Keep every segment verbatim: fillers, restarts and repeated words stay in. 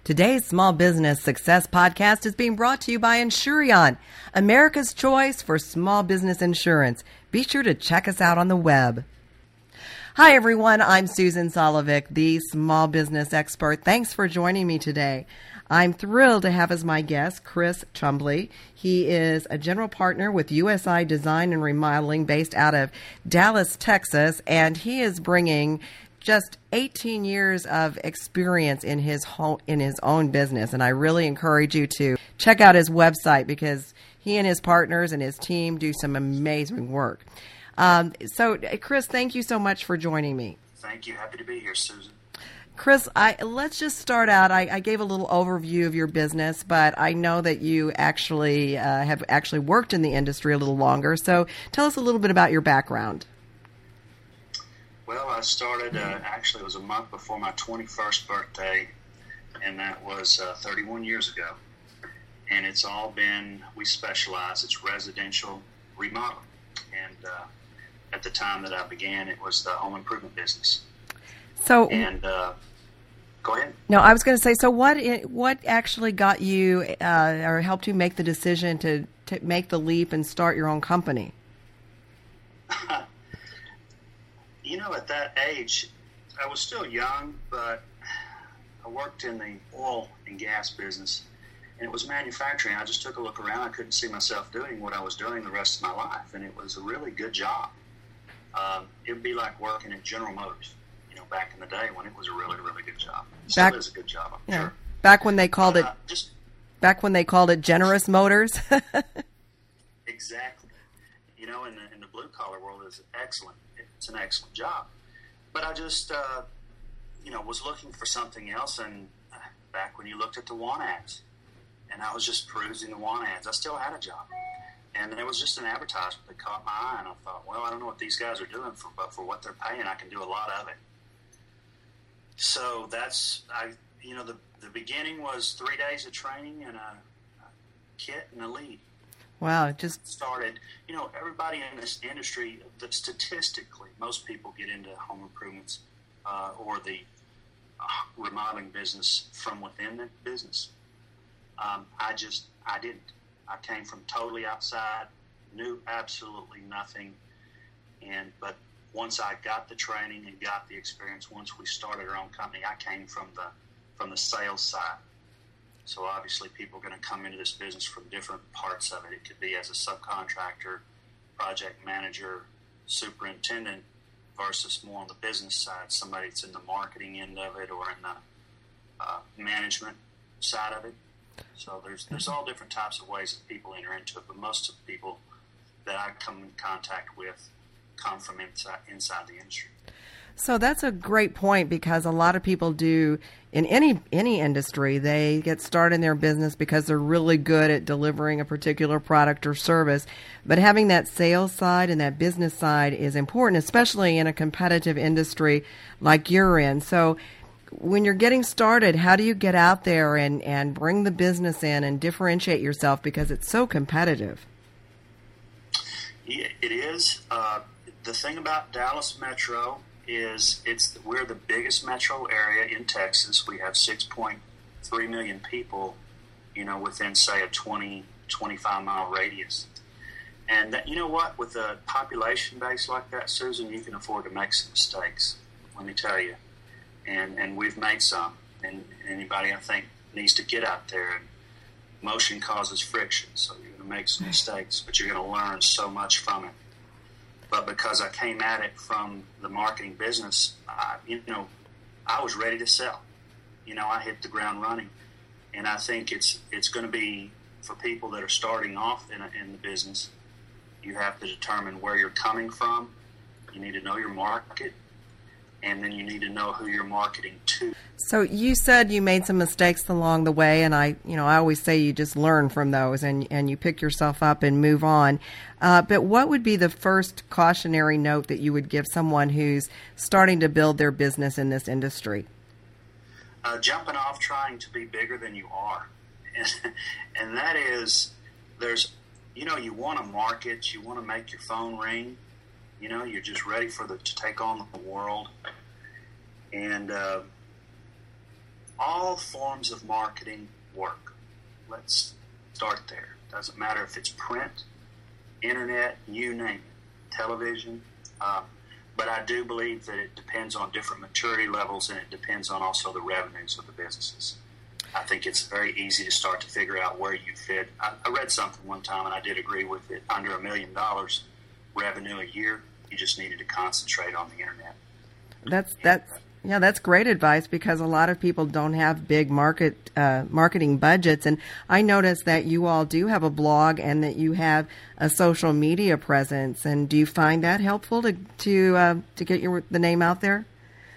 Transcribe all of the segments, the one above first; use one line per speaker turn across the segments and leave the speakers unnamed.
Today's Small Business Success Podcast is being brought to you by Insurion, America's choice for small business insurance. Be sure to check us out on the web. Hi, everyone. I'm Susan Solovic, the small business expert. Thanks for joining me today. I'm thrilled to have as my guest Chris Chumbley. He is a general partner with U S I Design and Remodeling based out of Dallas, Texas, and he is bringing just eighteen years of experience in his home, in his own business. And I really encourage you to check out his website because he and his partners and his team do some amazing work. Um, so, Chris, thank you so much for joining me.
Thank you. Happy to be here, Susan.
Chris, I, let's just start out. I, I gave a little overview of your business, but I know that you actually uh, have actually worked in the industry a little longer. So tell us a little bit about your background.
Well, I started, uh, actually it was a month before my twenty-first birthday, and that was uh, thirty-one years ago. And it's all been, we specialize, it's residential remodeling. And uh, at the time that I began, it was the home improvement business.
So,
and uh, go ahead.
No, I was going to say, so what what actually got you uh, or helped you make the decision to, to make the leap and start your own company?
You know, at that age, I was still young, but I worked in the oil and gas business, and it was manufacturing. I just took a look around. I couldn't see myself doing what I was doing the rest of my life, and it was a really good job. Um, it would be like working at General Motors, you know, back in the day when it was a really, really good job. It still
back,
is a good job, I'm
yeah.
sure.
Back when they called
but,
it,
uh, just
back when they called it Generous Motors.
Exactly. You know, in the, in the blue collar world, is excellent. It's an excellent job. But I just, uh, you know, was looking for something else. And uh, back when you looked at the want ads, and I was just perusing the want ads, I still had a job. And there was just an advertisement that caught my eye, and I thought, well, I don't know what these guys are doing, for, but for what they're paying, I can do a lot of it. So that's, I, you know, the the beginning was three days of training and a, a kit and a lead.
Wow, it just
started, you know, everybody in this industry, that statistically, most people get into home improvements uh, or the uh, remodeling business from within the business. Um, I just, I didn't. I came from totally outside, knew absolutely nothing. And, but once I got the training and got the experience, once we started our own company, I came from the, from the sales side. So obviously people are going to come into this business from different parts of it. It could be as a subcontractor, project manager, superintendent, versus more on the business side, somebody that's in the marketing end of it or in the uh, management side of it. So there's there's all different types of ways that people enter into it, but most of the people that I come in contact with come from inside, inside the industry.
So that's a great point, because a lot of people do in any any industry, they get started in their business because they're really good at delivering a particular product or service. But having that sales side and that business side is important, especially in a competitive industry like you're in. So when you're getting started, how do you get out there and, and bring the business in and differentiate yourself, because it's so competitive?
Yeah, it is. Uh, the thing about Dallas Metro is it's we're the biggest metro area in Texas. We have six point three million people, you know, within, say, a twenty, twenty-five mile radius. And that, you know what, with a population base like that, Susan, you can afford to make some mistakes, let me tell you. And and we've made some. And anybody, I think, needs to get out there. And motion causes friction, so you're going to make some mistakes, but you're going to learn so much from it. But because I came at it from the marketing business, I, you know, I was ready to sell. You know, I hit the ground running. And I think it's it's going to be, for people that are starting off in, a, in the business, you have to determine where you're coming from. You need to know your market. And then you need to know who you're marketing to.
So you said you made some mistakes along the way, and I, you know, I always say you just learn from those, and, and you pick yourself up and move on. Uh, but what would be the first cautionary note that you would give someone who's starting to build their business in this industry?
Uh, jumping off trying to be bigger than you are. And, and that is, there's, you know, you want to market, you want to make your phone ring. You know, you're just ready for the to take on the world. And uh, all forms of marketing work. Let's start there. Doesn't matter if it's print, internet, you name it, television. Um, but I do believe that it depends on different maturity levels, and it depends on also the revenues of the businesses. I think it's very easy to start to figure out where you fit. I, I read something one time, and I did agree with it. Under a million dollars revenue a year, you just needed to concentrate on the internet.
That's that's yeah, that's great advice, because a lot of people don't have big market uh, marketing budgets. And I noticed that you all do have a blog and that you have a social media presence. And do you find that helpful to to uh, to get your the name out there?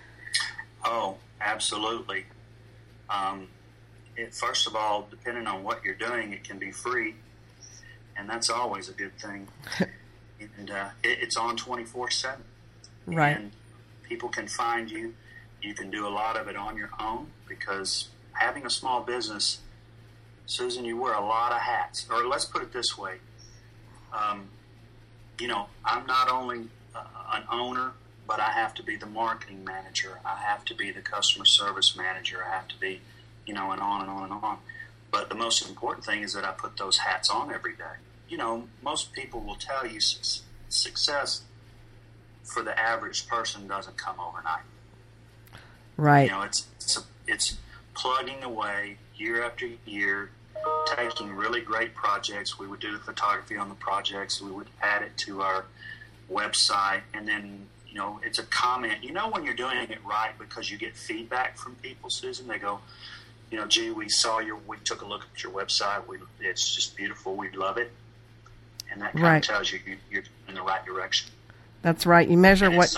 Oh, absolutely. Um, it, first of all, depending on what you're doing, it can be free, and that's always a good thing. and uh, it, it's on twenty-four seven.
Right.
And people can find you. You can do a lot of it on your own, because having a small business, Susan, you wear a lot of hats. Or let's put it this way. Um, you know, I'm not only uh, an owner, but I have to be the marketing manager. I have to be the customer service manager. I have to be, you know, and on and on and on. But the most important thing is that I put those hats on every day. You know, most people will tell you su- success for the average person doesn't come overnight.
Right.
You know, it's it's, a, it's plugging away year after year, taking really great projects. We would do the photography on the projects. We would add it to our website, and then, you know, it's a comment. You know when you're doing it right, because you get feedback from people, Susan. They go, you know, gee, we saw your, we took a look at your website. We, it's just beautiful. We love it. And that kind
right.
of tells you you're in the right direction.
That's right. You measure what...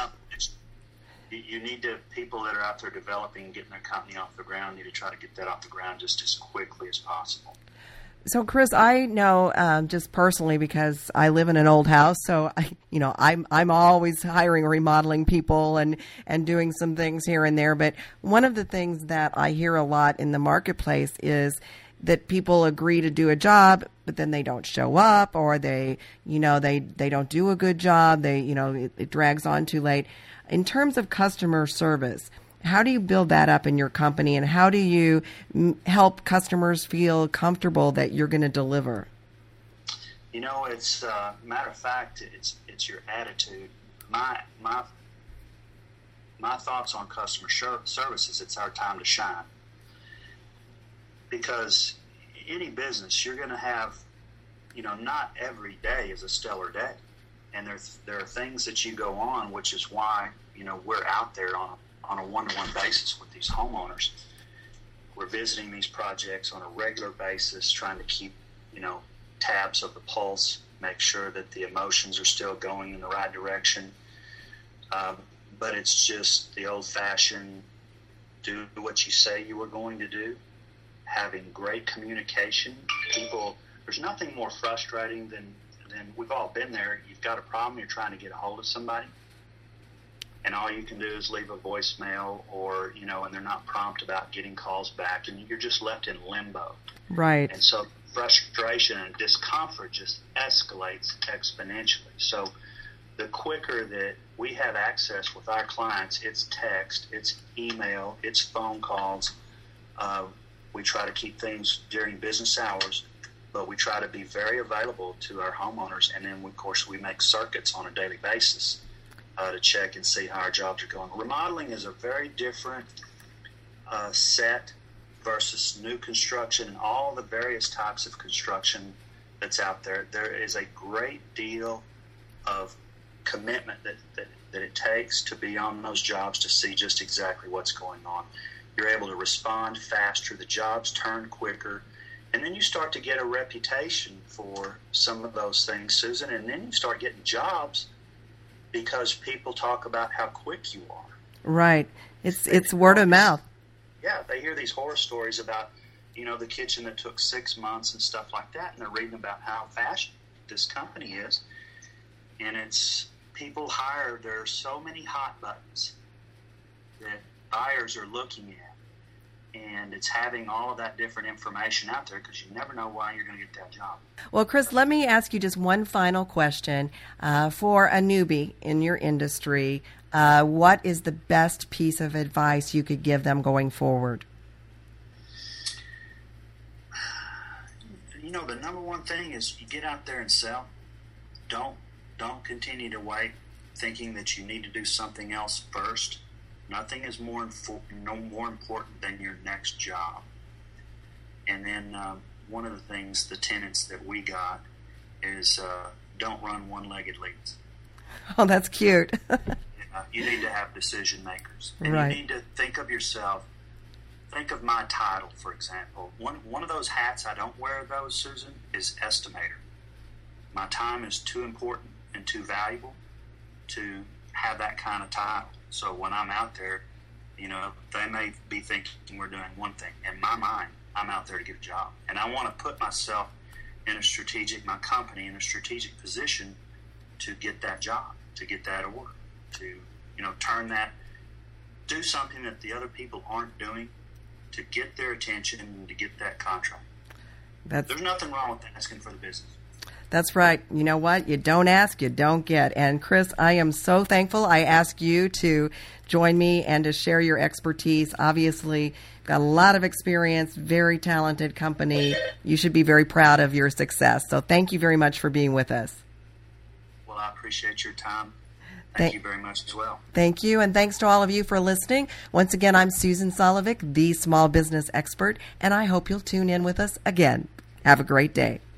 You need to, people that are out there developing and getting their company off the ground, need to try to get that off the ground just as quickly as possible.
So, Chris, I know um, just personally, because I live in an old house, so I, you know, I'm I'm always hiring or remodeling people and, and doing some things here and there. But one of the things that I hear a lot in the marketplace is that people agree to do a job, but then they don't show up, or they, you know, they, they don't do a good job. They, you know, it, it drags on too late. In terms of customer service, how do you build that up in your company, and how do you m- help customers feel comfortable that you're going to deliver?
You know, it's uh, matter of fact, it's it's your attitude. My my my thoughts on customer service is it's our time to shine. Because any business, you're going to have, you know, not every day is a stellar day. And there, there are things that you go on, which is why, you know, we're out there on a, on a one-to-one basis with these homeowners. We're visiting these projects on a regular basis, trying to keep, you know, tabs of the pulse, make sure that the emotions are still going in the right direction. Um, but it's just the old-fashioned do what you say you were going to do, having great communication. People, there's nothing more frustrating than and we've all been there. You've got a problem, you're trying to get a hold of somebody, and all you can do is leave a voicemail, or, you know, and they're not prompt about getting calls back, and you're just left in limbo.
Right.
And so frustration and discomfort just escalates exponentially. So the quicker that we have access with our clients, it's text, it's email, it's phone calls. Uh, we try to keep things during business hours, but we try to be very available to our homeowners. And then, of course, we make circuits on a daily basis uh, to check and see how our jobs are going. Remodeling is a very different uh, set versus new construction and all the various types of construction that's out there. There is a great deal of commitment that, that, that it takes to be on those jobs to see just exactly what's going on. You're able to respond faster, the jobs turn quicker, and then you start to get a reputation for some of those things, Susan, and then you start getting jobs because people talk about how quick you are.
Right. It's it's word of mouth.
Yeah, they hear these horror stories about, you know, the kitchen that took six months and stuff like that, and they're reading about how fast this company is. And it's people hire, there are so many hot buttons that buyers are looking at. And it's having all of that different information out there because you never know why you're going to get that job.
Well, Chris, let me ask you just one final question. Uh, for a newbie in your industry, uh, what is the best piece of advice you could give them going forward?
you know, the number one thing is you get out there and sell. Don't don't continue to wait, thinking that you need to do something else first. Nothing is more infor- no more important than your next job. And then um, one of the things, the tenets that we got is uh, don't run one-legged leads.
Oh, that's cute.
uh, you need to have decision makers. And
right.
you need to think of yourself. Think of my title, for example. One one of those hats I don't wear, though, Susan, is estimator. My time is too important and too valuable to have that kind of title. So when I'm out there, you know, they may be thinking we're doing one thing. In my mind, I'm out there to get a job. And I want to put myself in a strategic, my company in a strategic position to get that job, to get that order, to, you know, turn that, do something that the other people aren't doing to get their attention and to get that contract.
That's,
There's nothing wrong with asking for the business.
That's right. You know what? You don't ask, you don't get. And Chris, I am so thankful I asked you to join me and to share your expertise. Obviously, got a lot of experience, very talented company. You should be very proud of your success. So thank you very much for being with us.
Well, I appreciate your time. Thank,
Thank
you very much as well.
Thank you, and thanks to all of you for listening. Once again, I'm Susan Solovic, the small business expert, and I hope you'll tune in with us again. Have a great day.